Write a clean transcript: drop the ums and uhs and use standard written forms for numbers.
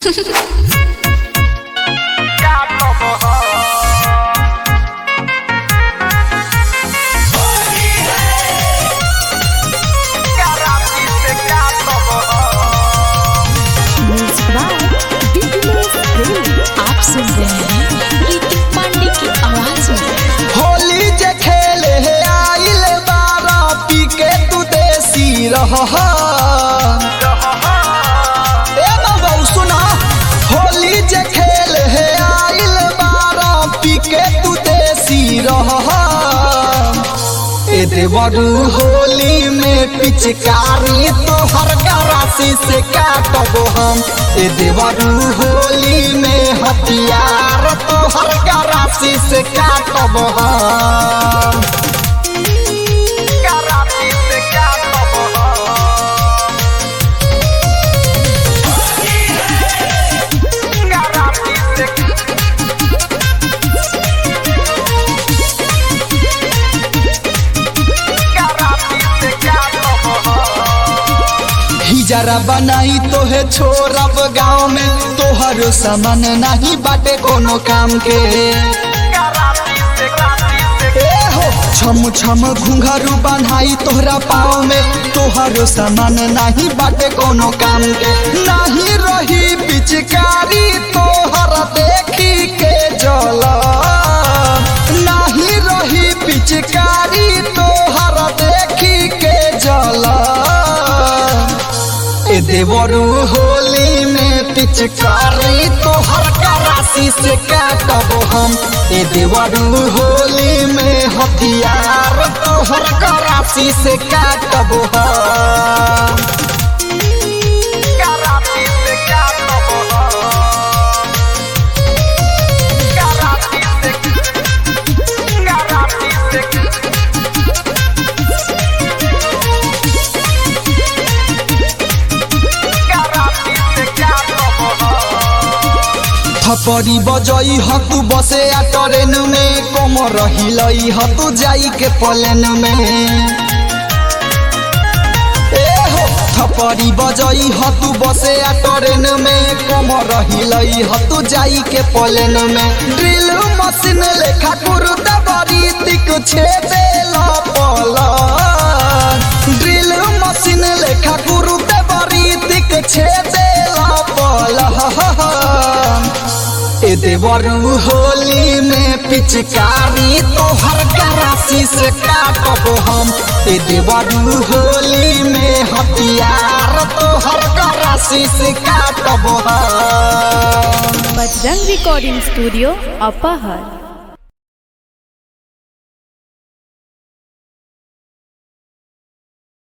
आप सुन रहे हैं ऋतिक पांडे की आवाज में। होली जे खेले आइल बारा पी के तू देसी रह सुना। होली जे खेले आइल बारा पी के तू देसी रह देवरू होली में पिचकारी तो हर गरासी से काटब हम। देवरू होली में हथियार तो हर गरासी से काटब हम। गरासी से काटब जरा बनाई तो है छोरब गाँव में तोहर सामान नहीं बाटे कोनो काम के। हो छम छम घुंघरू बनाई तोहरा पाँव में तोहर सामान नहीं बाटे कोनो काम के। नहीं रही पिचकारी तोहर देखी के जल, नहीं रही पिचकारी तोहर देखी के जल। देवरू होली में पिचकारी तो हर गरासी से काटब हम। देवरू होली में हथियार तो हर गरासी से काटब हम। गरासी से काटब थपड़ी बजई हतु बसे आ ट्रेन में कम रही हतु जाई के प्लेन में। थपड़ी बजई हतु बसे आ ट्रेन में कम रही हतु जाई के प्लेन में। ड्रिल मशीन लेखा कुरुता बड़ी तिक छेदे लपल। ड्रिल मशीन लेखा कुरुता बड़ी तिक छेदे लपल। देवरू होली में पिचकारी तो हर गरासी से काटब हम। देवरू होली में हथियार तो हर गरासी से काटब हम। बजरंग रिकॉर्डिंग स्टूडियो अपहर।